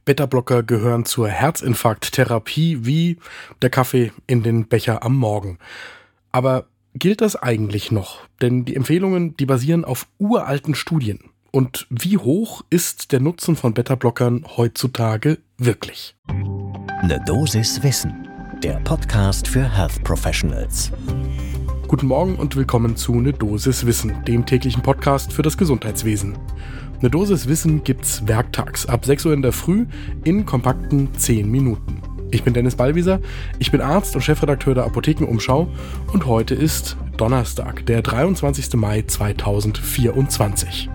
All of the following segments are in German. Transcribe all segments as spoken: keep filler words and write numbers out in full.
Beta-Blocker gehören zur Herzinfarkttherapie wie der Kaffee in den Becher am Morgen. Aber gilt das eigentlich noch? Denn die Empfehlungen, die basieren auf uralten Studien. Und wie hoch ist der Nutzen von Beta-Blockern heutzutage wirklich? Eine Dosis Wissen, der Podcast für Health Professionals. Guten Morgen und willkommen zu Ne Dosis Wissen, dem täglichen Podcast für das Gesundheitswesen. Ne Dosis Wissen gibt's werktags ab sechs Uhr in der Früh in kompakten zehn Minuten. Ich bin Dennis Ballwieser, ich bin Arzt und Chefredakteur der Apothekenumschau und heute ist Donnerstag, der dreiundzwanzigster Mai zweitausendvierundzwanzig.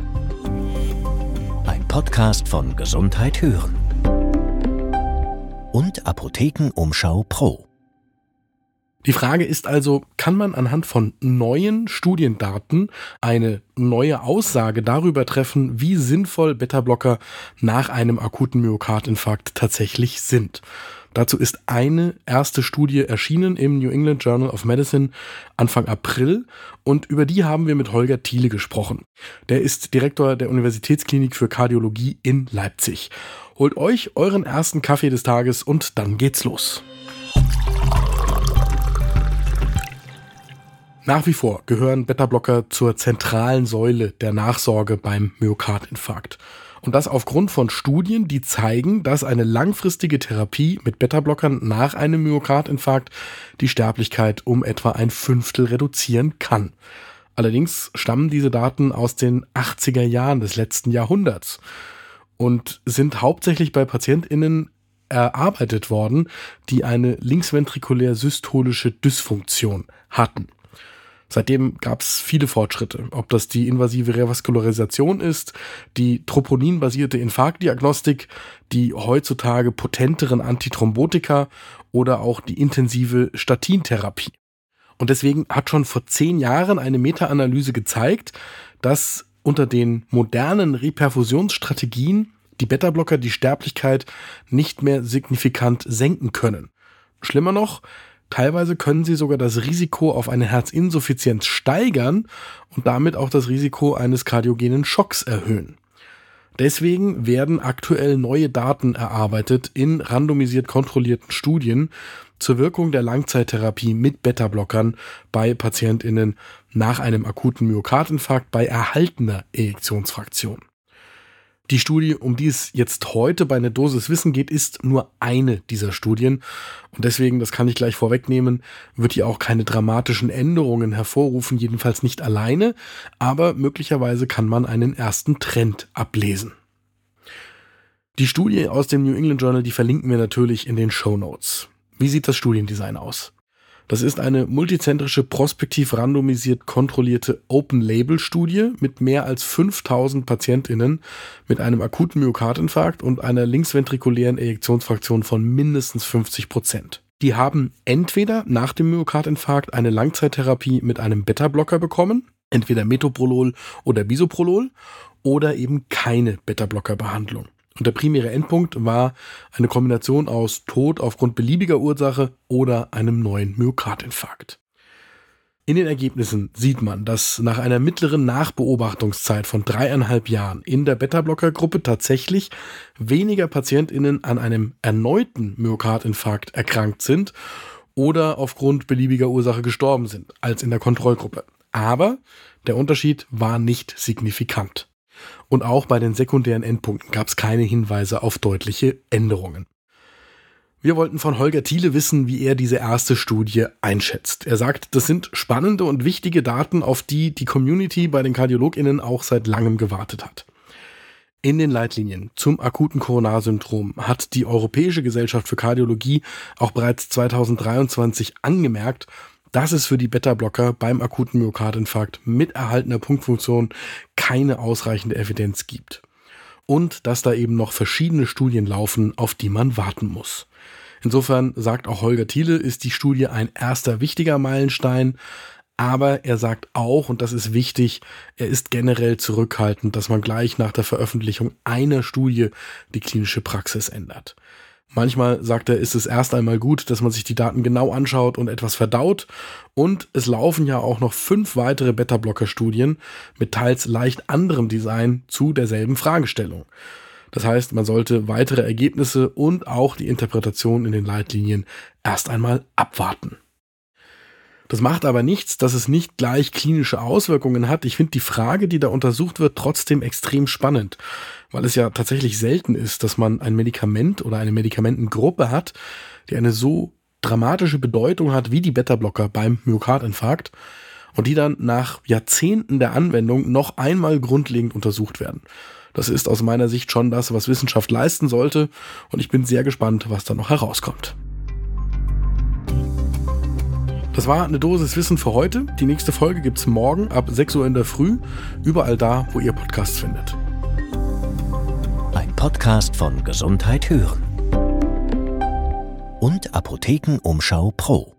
Ein Podcast von Gesundheit hören und Apothekenumschau Pro. Die Frage ist also, kann man anhand von neuen Studiendaten eine neue Aussage darüber treffen, wie sinnvoll Beta-Blocker nach einem akuten Myokardinfarkt tatsächlich sind? Dazu ist eine erste Studie erschienen im New England Journal of Medicine Anfang April und über die haben wir mit Holger Thiele gesprochen. Der ist Direktor der Universitätsklinik für Kardiologie in Leipzig. Holt euch euren ersten Kaffee des Tages und dann geht's los. Nach wie vor gehören Beta-Blocker zur zentralen Säule der Nachsorge beim Myokardinfarkt. Und das aufgrund von Studien, die zeigen, dass eine langfristige Therapie mit Beta-Blockern nach einem Myokardinfarkt die Sterblichkeit um etwa ein Fünftel reduzieren kann. Allerdings stammen diese Daten aus den achtziger Jahren des letzten Jahrhunderts und sind hauptsächlich bei PatientInnen erarbeitet worden, die eine linksventrikulär-systolische Dysfunktion hatten. Seitdem gab es viele Fortschritte, ob das die invasive Revaskularisation ist, die troponinbasierte Infarktdiagnostik, die heutzutage potenteren Antithrombotika oder auch die intensive Statintherapie. Und deswegen hat schon vor zehn Jahren eine Meta-Analyse gezeigt, dass unter den modernen Reperfusionsstrategien die Beta-Blocker die Sterblichkeit nicht mehr signifikant senken können. Schlimmer noch, teilweise können sie sogar das Risiko auf eine Herzinsuffizienz steigern und damit auch das Risiko eines kardiogenen Schocks erhöhen. Deswegen werden aktuell neue Daten erarbeitet in randomisiert kontrollierten Studien zur Wirkung der Langzeittherapie mit Beta-Blockern bei PatientInnen nach einem akuten Myokardinfarkt bei erhaltener Ejektionsfraktion. Die Studie, um die es jetzt heute bei Ne Dosis Wissen geht, ist nur eine dieser Studien. Und deswegen, das kann ich gleich vorwegnehmen, wird die auch keine dramatischen Änderungen hervorrufen, jedenfalls nicht alleine. Aber möglicherweise kann man einen ersten Trend ablesen. Die Studie aus dem New England Journal, die verlinken wir natürlich in den Shownotes. Wie sieht das Studiendesign aus? Das ist eine multizentrische, prospektiv randomisiert kontrollierte Open-Label-Studie mit mehr als fünftausend PatientInnen mit einem akuten Myokardinfarkt und einer linksventrikulären Ejektionsfraktion von mindestens fünfzig Prozent. Die haben entweder nach dem Myokardinfarkt eine Langzeittherapie mit einem Beta-Blocker bekommen, entweder Metoprolol oder Bisoprolol, oder eben keine Beta-Blocker-Behandlung. Und der primäre Endpunkt war eine Kombination aus Tod aufgrund beliebiger Ursache oder einem neuen Myokardinfarkt. In den Ergebnissen sieht man, dass nach einer mittleren Nachbeobachtungszeit von dreieinhalb Jahren in der Beta-Blocker-Gruppe tatsächlich weniger PatientInnen an einem erneuten Myokardinfarkt erkrankt sind oder aufgrund beliebiger Ursache gestorben sind, als in der Kontrollgruppe. Aber der Unterschied war nicht signifikant. Und auch bei den sekundären Endpunkten gab es keine Hinweise auf deutliche Änderungen. Wir wollten von Holger Thiele wissen, wie er diese erste Studie einschätzt. Er sagt, das sind spannende und wichtige Daten, auf die die Community bei den KardiologInnen auch seit langem gewartet hat. In den Leitlinien zum akuten Koronarsyndrom hat die Europäische Gesellschaft für Kardiologie auch bereits zweitausenddreiundzwanzig angemerkt, dass es für die Beta-Blocker beim akuten Myokardinfarkt mit erhaltener Punktfunktion keine ausreichende Evidenz gibt. Und dass da eben noch verschiedene Studien laufen, auf die man warten muss. Insofern, sagt auch Holger Thiele, ist die Studie ein erster wichtiger Meilenstein. Aber er sagt auch, und das ist wichtig, er ist generell zurückhaltend, dass man gleich nach der Veröffentlichung einer Studie die klinische Praxis ändert. Manchmal, sagt er, ist es erst einmal gut, dass man sich die Daten genau anschaut und etwas verdaut. Und es laufen ja auch noch fünf weitere Beta-Blocker-Studien mit teils leicht anderem Design zu derselben Fragestellung. Das heißt, man sollte weitere Ergebnisse und auch die Interpretation in den Leitlinien erst einmal abwarten. Das macht aber nichts, dass es nicht gleich klinische Auswirkungen hat. Ich finde die Frage, die da untersucht wird, trotzdem extrem spannend, weil es ja tatsächlich selten ist, dass man ein Medikament oder eine Medikamentengruppe hat, die eine so dramatische Bedeutung hat wie die Beta-Blocker beim Myokardinfarkt und die dann nach Jahrzehnten der Anwendung noch einmal grundlegend untersucht werden. Das ist aus meiner Sicht schon das, was Wissenschaft leisten sollte, und ich bin sehr gespannt, was da noch herauskommt. Das war eine Dosis Wissen für heute. Die nächste Folge gibt's morgen ab sechs Uhr in der Früh, überall da, wo ihr Podcasts findet. Ein Podcast von Gesundheit hören und Apothekenumschau Pro.